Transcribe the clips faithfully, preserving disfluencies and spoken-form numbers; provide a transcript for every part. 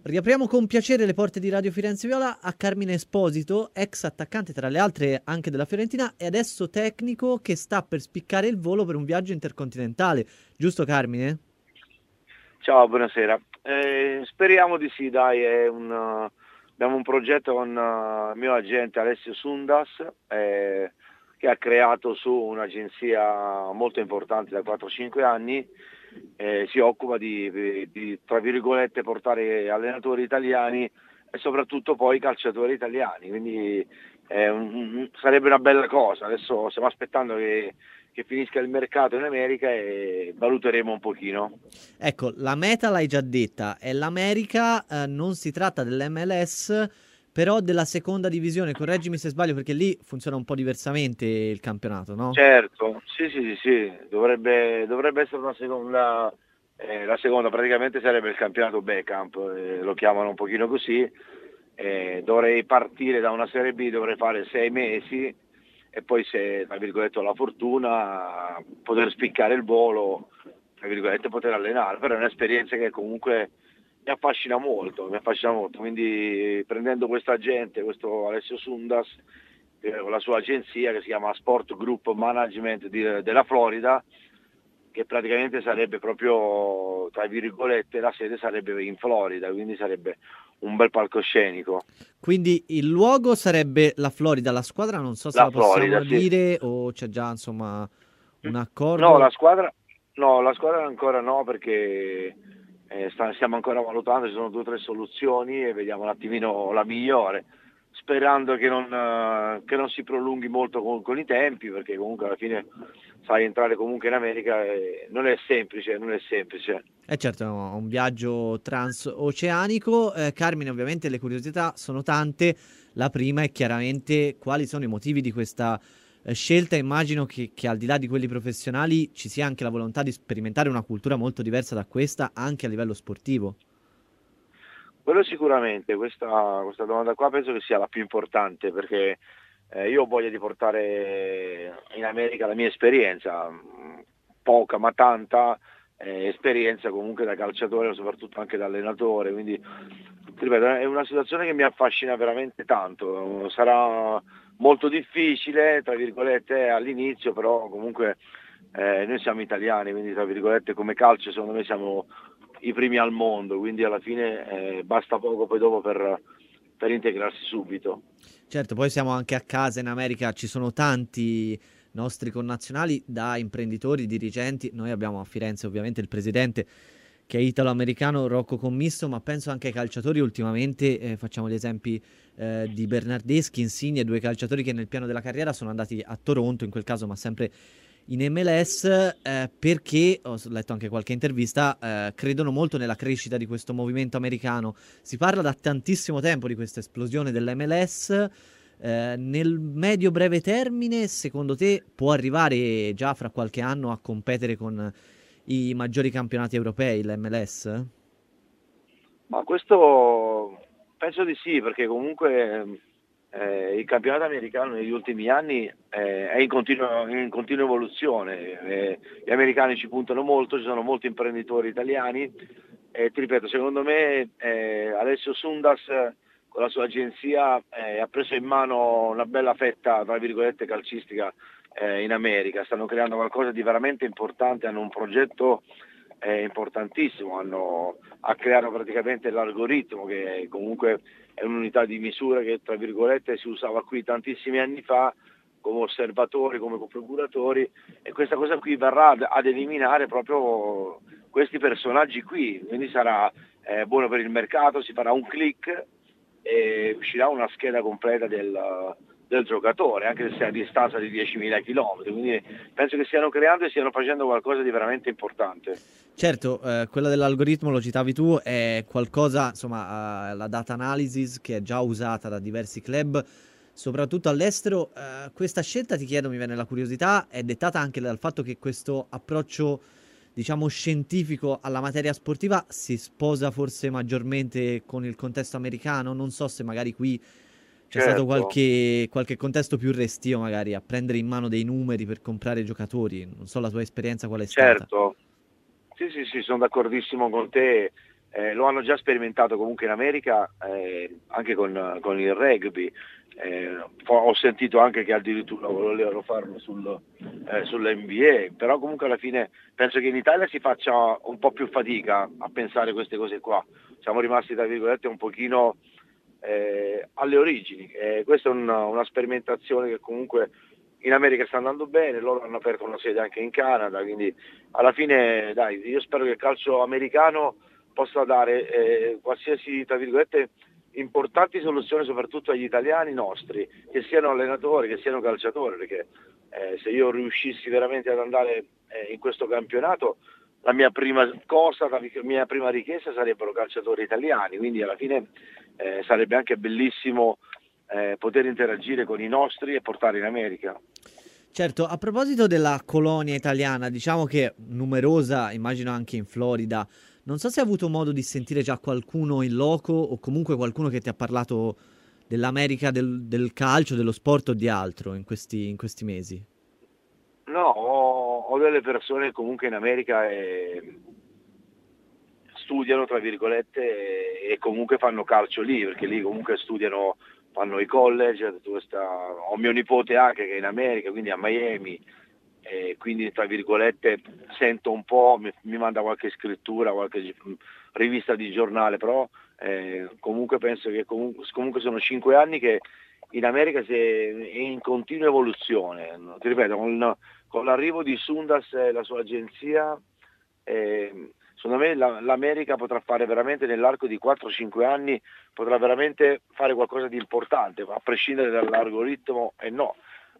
Riapriamo con piacere le porte di Radio Firenze Viola a Carmine Esposito, ex attaccante tra le altre anche della Fiorentina e adesso tecnico che sta per spiccare il volo per un viaggio intercontinentale. Giusto Carmine? Ciao, buonasera. Eh, speriamo di sì, dai, è un, uh, abbiamo un progetto con uh, il mio agente Alessio Sundas eh, che ha creato su un'agenzia molto importante da quattro cinque anni, eh, si occupa di, di, di, tra virgolette, portare allenatori italiani e soprattutto poi calciatori italiani, quindi eh, un, un, sarebbe una bella cosa. Adesso stiamo aspettando che che finisca il mercato in America e valuteremo un pochino. Ecco, la meta l'hai già detta, è l'America, eh, non si tratta dell'M L S, però della seconda divisione, correggimi se sbaglio perché lì funziona un po' diversamente il campionato, no? Certo, sì sì sì, sì. Dovrebbe, dovrebbe essere una seconda, eh, la seconda praticamente sarebbe il campionato Becamp, eh, lo chiamano un pochino così, eh, dovrei partire da una Serie B, dovrei fare sei mesi e poi se, tra virgolette, ho la fortuna, poter spiccare il volo, tra virgolette, poter allenare, però è un'esperienza che comunque mi affascina molto, mi affascina molto, quindi prendendo questa gente, questo Alessio Sundas, eh, con la sua agenzia che si chiama Sport Group Management di, della Florida, che praticamente sarebbe proprio, tra virgolette, la sede sarebbe in Florida, quindi sarebbe un bel palcoscenico. Quindi il luogo sarebbe la Florida, la squadra non so se La la Florida, possiamo sì. dire o c'è già insomma un No, la accordo. squadra, no, la squadra ancora no perché eh, sta- stiamo ancora valutando, ci sono due o tre soluzioni e vediamo un attimino la migliore, sperando che non, eh, che non si prolunghi molto con, con i tempi, perché comunque alla fine sai entrare comunque in America eh, non è semplice, non è semplice. Eh certo, è un viaggio transoceanico. Eh, Carmine, ovviamente le curiosità sono tante. La prima è chiaramente quali sono i motivi di questa eh, scelta. Immagino che, che al di là di quelli professionali ci sia anche la volontà di sperimentare una cultura molto diversa da questa anche a livello sportivo. Quello sicuramente, questa, questa domanda qua penso che sia la più importante perché eh, io ho voglia di portare in America la mia esperienza, mh, poca ma tanta eh, esperienza comunque da calciatore, soprattutto anche da allenatore, quindi ti ripeto, è una situazione che mi affascina veramente tanto, sarà molto difficile, tra virgolette, all'inizio, però comunque eh, noi siamo italiani, quindi tra virgolette come calcio secondo me siamo i primi al mondo, quindi alla fine eh, basta poco poi dopo per, per integrarsi subito. Certo, poi siamo anche a casa in America, ci sono tanti nostri connazionali, da imprenditori, dirigenti. Noi abbiamo a Firenze ovviamente il presidente che è italo-americano, Rocco Commisso, ma penso anche ai calciatori ultimamente, eh, facciamo gli esempi eh, di Bernardeschi, Insigne, due calciatori che nel piano della carriera sono andati a Toronto, in quel caso, ma sempre in M L S, eh, perché, ho letto anche qualche intervista, eh, credono molto nella crescita di questo movimento americano. Si parla da tantissimo tempo di questa esplosione dell'M L S. Eh, nel medio-breve termine, secondo te, può arrivare già fra qualche anno a competere con i maggiori campionati europei, l'M L S? Ma questo penso di sì, perché comunque eh, il campionato americano negli ultimi anni eh, è in continua, in continua evoluzione, eh, gli americani ci puntano molto, ci sono molti imprenditori italiani e ti ripeto, secondo me eh, Alessio Sundas con la sua agenzia eh, ha preso in mano una bella fetta, tra virgolette, calcistica eh, in America, stanno creando qualcosa di veramente importante, hanno un progetto eh, importantissimo, hanno, ha creato praticamente l'algoritmo che comunque è un'unità di misura che tra virgolette si usava qui tantissimi anni fa come osservatori, come procuratori e questa cosa qui verrà ad, ad eliminare proprio questi personaggi qui, quindi sarà eh, buono per il mercato, si farà un click e uscirà una scheda completa del, del giocatore, anche se sia a distanza di diecimila chilometri, quindi penso che stiano creando e stiano facendo qualcosa di veramente importante. Certo, eh, quella dell'algoritmo, lo citavi tu, è qualcosa, insomma, eh, la data analysis che è già usata da diversi club, soprattutto all'estero. Eh, questa scelta, ti chiedo, mi viene la curiosità, è dettata anche dal fatto che questo approccio, diciamo, scientifico alla materia sportiva si sposa forse maggiormente con il contesto americano. Non so se magari qui c'è stato Certo, qualche, qualche contesto più restio, magari, a prendere in mano dei numeri per comprare giocatori. Non so la tua esperienza qual è stata. certo. Sì, sì, sì, sono d'accordissimo con te. eh, lo hanno già sperimentato comunque in America, eh, anche con, con il rugby. Eh, ho sentito anche che addirittura volevano farlo sul, eh, sull'N B A, però comunque alla fine penso che in Italia si faccia un po' più fatica a pensare queste cose qua. Siamo rimasti tra virgolette un pochino eh, alle origini. Eh, questa è una, una sperimentazione che comunque in America sta andando bene, loro hanno aperto una sede anche in Canada, quindi alla fine dai, io spero che il calcio americano possa dare eh, qualsiasi, tra virgolette, importanti soluzioni soprattutto agli italiani nostri, che siano allenatori, che siano calciatori, perché eh, se io riuscissi veramente ad andare eh, in questo campionato, la mia prima cosa, la mia prima richiesta sarebbero calciatori italiani, quindi alla fine eh, sarebbe anche bellissimo eh, poter interagire con i nostri e portare in America. Certo, a proposito della colonia italiana, diciamo che numerosa, immagino anche in Florida, non so se hai avuto modo di sentire già qualcuno in loco o comunque qualcuno che ti ha parlato dell'America, del, del calcio, dello sport o di altro in questi, in questi mesi. No, ho, ho delle persone comunque in America e studiano, tra virgolette, e, e comunque fanno calcio lì, perché lì comunque studiano, fanno i college, questa, ho mio nipote anche che è in America, quindi a Miami, e quindi tra virgolette sento un po', mi, mi manda qualche scrittura, qualche rivista di giornale, però eh, comunque penso che comunque, comunque sono cinque anni che in America si è, è in continua evoluzione. Ti ripeto, con, con l'arrivo di Sundas e la sua agenzia, eh, secondo me la, l'America potrà fare veramente nell'arco di quattro cinque anni, potrà veramente fare qualcosa di importante, a prescindere dall'algoritmo e no.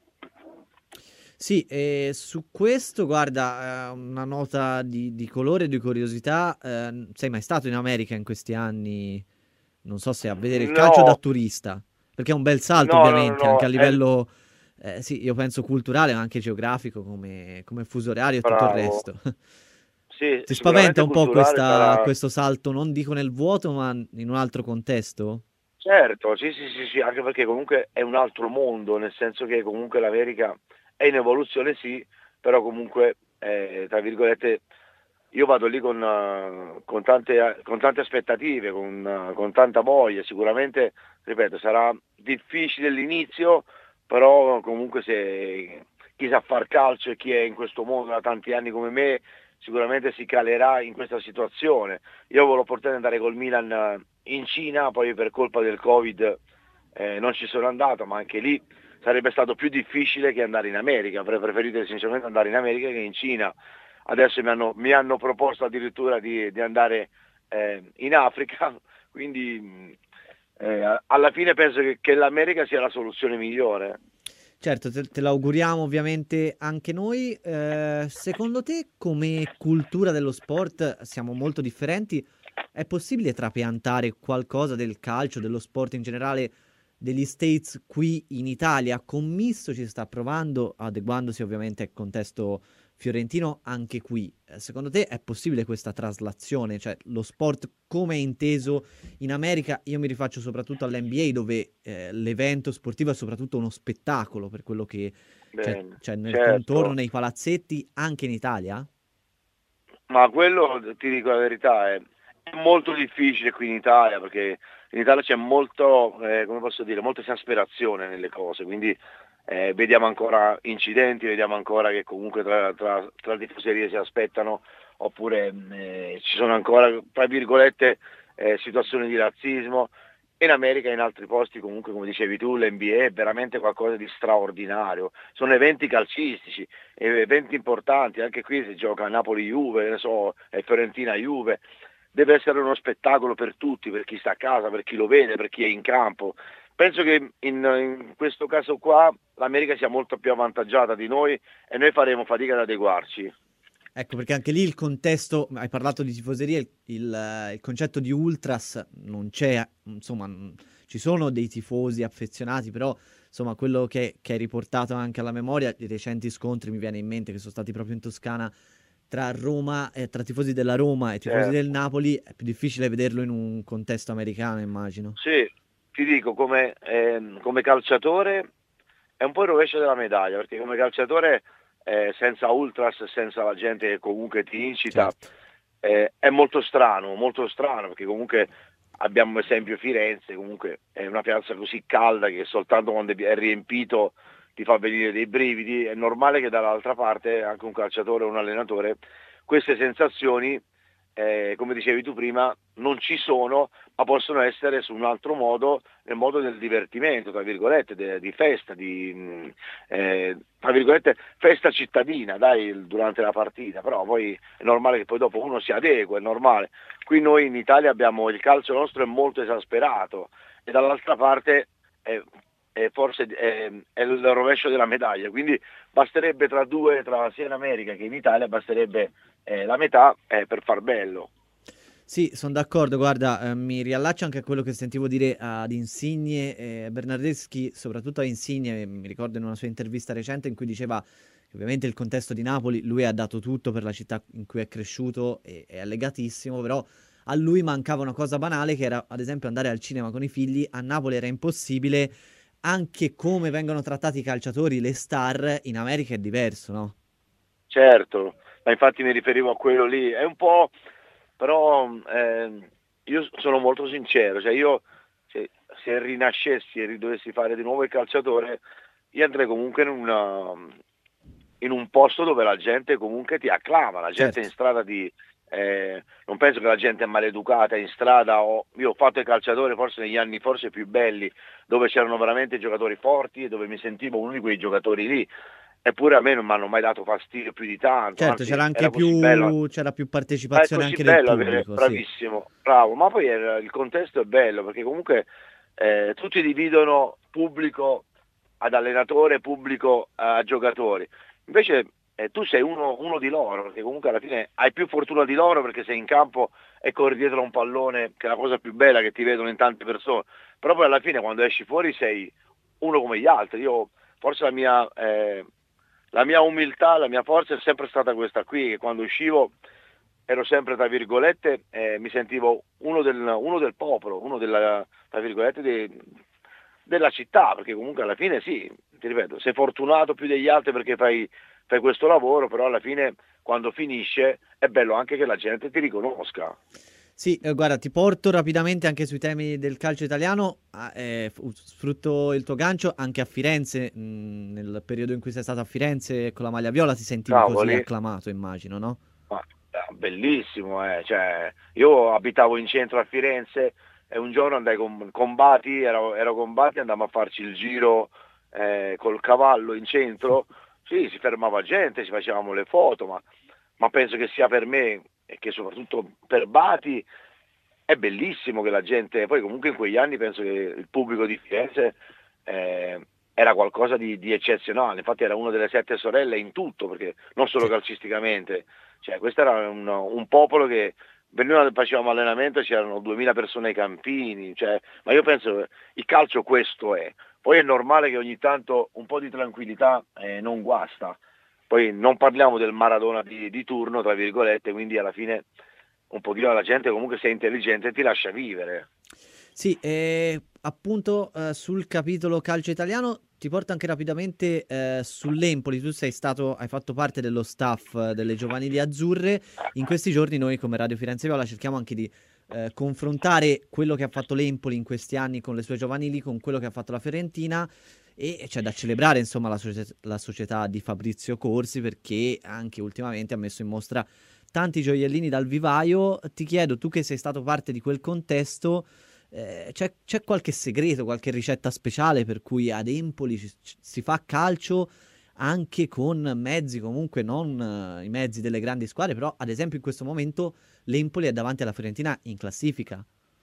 Sì, e su questo, guarda, eh, una nota di, di colore e di curiosità. Eh, sei mai stato in America in questi anni? Non so se a vedere il calcio da No, turista, perché è un bel salto no, no, no, ovviamente, anche a no, è livello, eh, sì, io penso culturale, ma anche geografico, come, come fuso orario e tutto il bravo. resto. Sì, Ti spaventa sicuramente un po' culturale questa, sarà. questo salto, non dico nel vuoto, ma in un altro contesto? Certo, sì, sì, sì, sì, anche perché comunque è un altro mondo, nel senso che comunque l'America è in evoluzione, sì, però comunque, eh, tra virgolette, io vado lì con, eh, con tante, con tante aspettative, con, eh, con tanta voglia, sicuramente, ripeto, sarà difficile all'inizio, però comunque se chi sa far calcio e chi è in questo mondo da tanti anni come me, sicuramente si calerà in questa situazione. Io avevo l'opportunità di andare col Milan eh, in Cina, poi per colpa del Covid eh, non ci sono andato, ma anche lì sarebbe stato più difficile che andare in America. Avrei preferito sinceramente andare in America che in Cina. Adesso mi hanno, mi hanno proposto addirittura di, di andare eh, in Africa, quindi eh, alla fine penso che, che l'America sia la soluzione migliore. Certo, te, te l'auguriamo ovviamente anche noi. Eh, secondo te, come cultura dello sport, siamo molto differenti? È possibile trapiantare qualcosa del calcio, dello sport in generale, degli States qui in Italia? Commisso ci sta provando, adeguandosi ovviamente al contesto fiorentino anche qui. Eh, Secondo te è possibile questa traslazione? Cioè, lo sport come è inteso in America, io mi rifaccio soprattutto all'N B A dove eh, l'evento sportivo è soprattutto uno spettacolo per quello che c'è, Bene, c'è nel contorno, certo, nei palazzetti, anche in Italia? ma quello ti dico la verità, è, è molto difficile qui in Italia perché in Italia c'è molto, eh, come posso dire, molta esasperazione nelle cose, quindi eh, vediamo ancora incidenti, vediamo ancora che comunque tra, tra, tra tifoserie si aspettano, oppure eh, ci sono ancora, tra virgolette, eh, situazioni di razzismo. In America e in altri posti comunque, come dicevi tu, l'N B A è veramente qualcosa di straordinario, sono eventi calcistici, eventi importanti, anche qui si gioca Napoli-Juve, ne so, e Fiorentina-Juve, deve essere uno spettacolo per tutti, per chi sta a casa, per chi lo vede, per chi è in campo. Penso che in, in questo caso qua l'America sia molto più avvantaggiata di noi e noi faremo fatica ad adeguarci. Ecco, perché anche lì il contesto, hai parlato di tifoseria, il, il, eh, il concetto di ultras non c'è, insomma, n- ci sono dei tifosi affezionati, però insomma quello che, che hai riportato anche alla memoria, i recenti scontri mi viene in mente che sono stati proprio in Toscana tra Roma, eh, tra tifosi della Roma e tifosi del Certo. Napoli, è più difficile vederlo in un contesto americano, immagino. Sì, ti dico, come, ehm, come calciatore è un po' il rovescio della medaglia, perché come calciatore eh, senza ultras, senza la gente che comunque ti incita, Certo. eh, è molto strano, molto strano, perché comunque abbiamo esempio Firenze, comunque è una piazza così calda che soltanto quando è riempito ti fa venire dei brividi. È normale che dall'altra parte anche un calciatore o un allenatore queste sensazioni, eh, come dicevi tu prima, non ci sono, ma possono essere su un altro modo, nel modo del divertimento, tra virgolette, de, di festa, di mh, eh, tra virgolette, festa cittadina, dai, durante la partita. Però poi è normale che poi dopo uno si adegua, è normale. Qui noi in Italia abbiamo, il calcio nostro è molto esasperato, e dall'altra parte è, è forse è, è il rovescio della medaglia, quindi basterebbe tra due, tra sia in America che in Italia, basterebbe eh, la metà eh, per far bello. Sì, sono d'accordo, guarda, eh, mi riallaccio anche a quello che sentivo dire ad Insigne, eh, Bernardeschi, soprattutto a Insigne, mi ricordo in una sua intervista recente in cui diceva che ovviamente il contesto di Napoli, lui ha dato tutto per la città in cui è cresciuto e è legatissimo, però a lui mancava una cosa banale che era ad esempio andare al cinema con i figli. A Napoli era impossibile, anche come vengono trattati i calciatori, le star, in America è diverso, no? Certo, ma infatti mi riferivo a quello lì, è un po', però ehm, io sono molto sincero, cioè io se, se rinascessi e ridovessi fare di nuovo il calciatore, io andrei comunque in, una, in un posto dove la gente comunque ti acclama, la gente Certo. in strada ti... eh, non penso che la gente è maleducata in strada, o, io ho fatto il calciatore forse negli anni forse più belli, dove c'erano veramente giocatori forti e dove mi sentivo uno di quei giocatori lì. Eppure a me non mi hanno mai dato fastidio più di tanto, Certo, anzi c'era anche era così bello, più, c'era più ma è partecipazione così anche del bello avere, pubblico, sì. bravissimo, bravo, ma poi era- il contesto è bello perché comunque eh, tutti dividono pubblico ad allenatore, pubblico a giocatori, invece eh, tu sei uno, uno di loro, perché comunque alla fine hai più fortuna di loro perché sei in campo e corri dietro a un pallone, che è la cosa più bella che ti vedono in tante persone, però poi alla fine quando esci fuori sei uno come gli altri. Io forse la mia... eh, la mia umiltà, la mia forza è sempre stata questa qui, che quando uscivo ero sempre, tra virgolette, eh, mi sentivo uno del, uno del popolo, uno della, tra virgolette, de- della città, perché comunque alla fine sì, ti ripeto, sei fortunato più degli altri perché fai, fai questo lavoro, però alla fine quando finisce è bello anche che la gente ti riconosca. Sì, eh, guarda, ti porto rapidamente anche sui temi del calcio italiano. Ah, eh, f- sfrutto il tuo gancio anche a Firenze, mh, nel periodo in cui sei stato a Firenze con la maglia viola, ti sentivi così Cavoli, acclamato, immagino, no? ma, eh, bellissimo, eh. Cioè, io abitavo in centro a Firenze e un giorno andai con, con Bati, ero, ero con Bati, andammo a farci il giro eh, col cavallo in centro, sì, si fermava gente, ci facevamo le foto, ma, ma penso che sia per me e che soprattutto per Bati è bellissimo che la gente, poi comunque in quegli anni penso che il pubblico di Firenze eh, era qualcosa di, di eccezionale, infatti era una delle sette sorelle in tutto, perché non solo Sì. calcisticamente, cioè questo era un, un popolo che venivano, facevamo allenamento, c'erano duemila persone ai campini, cioè, ma io penso che il calcio questo è, poi è normale che ogni tanto un po' di tranquillità eh, non guasta, poi non parliamo del Maradona di, di turno, tra virgolette, quindi alla fine un pochino la gente comunque se è intelligente ti lascia vivere. Sì, e appunto eh, sul capitolo calcio italiano ti porto anche rapidamente eh, sull'Empoli. Tu sei stato, hai fatto parte dello staff eh, delle giovanili azzurre. In questi giorni noi come Radio Firenze Viola cerchiamo anche di eh, confrontare quello che ha fatto l'Empoli in questi anni con le sue giovanili, con quello che ha fatto la Fiorentina. E c'è da celebrare insomma la, socie- la società di Fabrizio Corsi, perché anche ultimamente ha messo in mostra tanti gioiellini dal vivaio. Ti chiedo, tu che sei stato parte di quel contesto, eh, c'è, c'è qualche segreto, qualche ricetta speciale per cui ad Empoli ci- ci- si fa calcio anche con mezzi comunque non eh, i mezzi delle grandi squadre, però ad esempio in questo momento l'Empoli è davanti alla Fiorentina in classifica.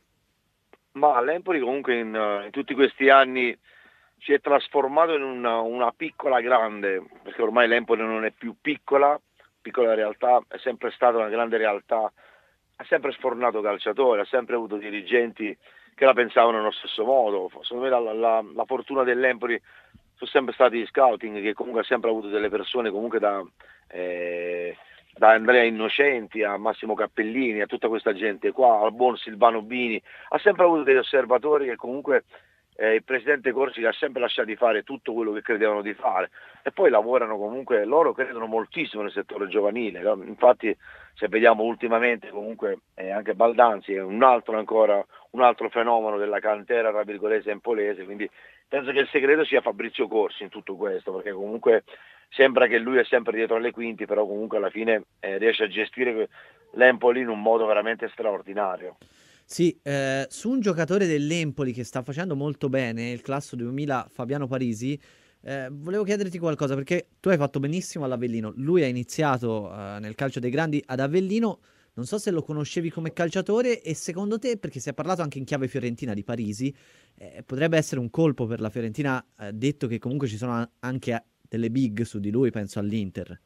Ma l'Empoli comunque in, in tutti questi anni si è trasformato in una, una piccola grande, perché ormai l'Empoli non è più piccola, piccola realtà, è sempre stata una grande realtà, ha sempre sfornato calciatori, ha sempre avuto dirigenti che la pensavano nello stesso modo. Secondo me la, la, la fortuna dell'Empoli sono sempre stati gli scouting, che comunque ha sempre avuto delle persone comunque da, eh, da Andrea Innocenti a Massimo Cappellini, a tutta questa gente qua, al buon Silvano Bini, ha sempre avuto degli osservatori che comunque eh, il presidente Corsi li ha sempre lasciati fare tutto quello che credevano di fare e poi lavorano comunque, loro credono moltissimo nel settore giovanile, no? Infatti se vediamo ultimamente comunque eh, anche Baldanzi è un altro ancora, un altro fenomeno della cantera tra virgolette empolese, quindi penso che il segreto sia Fabrizio Corsi in tutto questo, perché comunque sembra che lui è sempre dietro alle quinti, però comunque alla fine eh, riesce a gestire l'Empoli in un modo veramente straordinario. Sì, eh, su un giocatore dell'Empoli che sta facendo molto bene, il classe duemila Fabiano Parisi, eh, volevo chiederti qualcosa perché tu hai fatto benissimo all'Avellino. Lui ha iniziato eh, nel calcio dei grandi ad Avellino. Non so se lo conoscevi come calciatore e secondo te, perché si è parlato anche in chiave fiorentina di Parisi, eh, potrebbe essere un colpo per la Fiorentina, eh, detto che comunque ci sono a- anche a- delle big su di lui, penso all'Inter.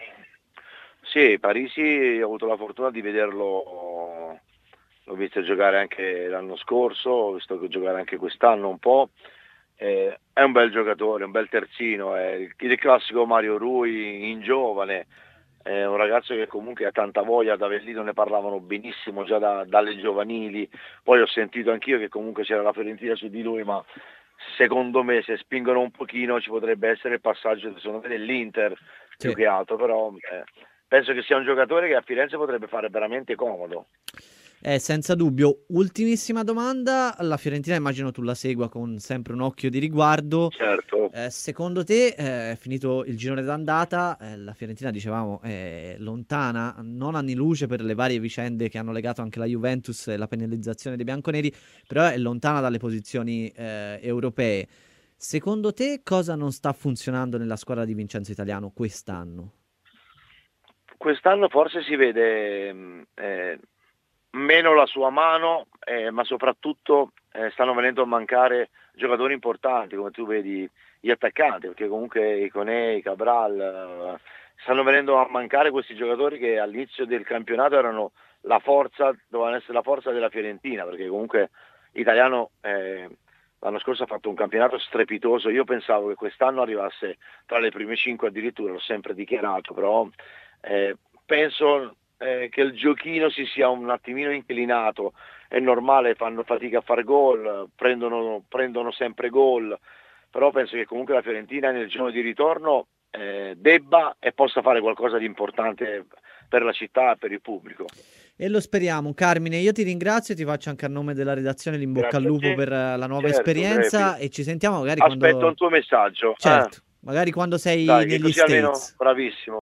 Sì, Parisi ho avuto la fortuna di vederlo, l'ho visto giocare anche l'anno scorso, ho visto giocare anche quest'anno un po'. Eh, è un bel giocatore, un bel terzino, è il, il classico Mario Rui in giovane, è un ragazzo che comunque ha tanta voglia, ad Avellino ne parlavano benissimo già da- dalle giovanili, poi ho sentito anch'io che comunque c'era la Fiorentina su di lui, ma secondo me se spingono un pochino ci potrebbe essere il passaggio secondo me, dell'Inter più Sì. che altro, però eh, penso che sia un giocatore che a Firenze potrebbe fare veramente comodo. Eh, senza dubbio. Ultimissima domanda, la Fiorentina immagino tu la segua con sempre un occhio di riguardo. Certo. Eh, secondo te, eh, finito il girone d'andata, eh, la Fiorentina, dicevamo, è lontana, non anni luce per le varie vicende che hanno legato anche la Juventus e la penalizzazione dei bianconeri, però è lontana dalle posizioni eh, europee. Secondo te, cosa non sta funzionando nella squadra di Vincenzo Italiano quest'anno? Quest'anno forse si vede mh, eh, meno la sua mano, eh, ma soprattutto eh, stanno venendo a mancare giocatori importanti, come tu vedi gli attaccanti, perché comunque Iconei, Cabral, eh, stanno venendo a mancare questi giocatori che all'inizio del campionato erano la forza, dovevano essere la forza della Fiorentina, perché comunque Italiano eh, l'anno scorso ha fatto un campionato strepitoso, io pensavo che quest'anno arrivasse tra le prime cinque addirittura, l'ho sempre dichiarato, però eh, penso eh, che il giochino si sia un attimino inclinato, è normale, fanno fatica a fare gol, prendono, prendono sempre gol, però penso che comunque la Fiorentina nel giorno di ritorno eh, debba e possa fare qualcosa di importante per la città e per il pubblico. E lo speriamo. Carmine, io ti ringrazio e ti faccio anche a nome della redazione l'in bocca al Grazie a lupo te. per eh, la nuova Certo, esperienza Grepi. e ci sentiamo magari Aspetto un quando... tuo messaggio. Eh, Certo, magari quando sei dai, che negli così almeno States. bravissimo.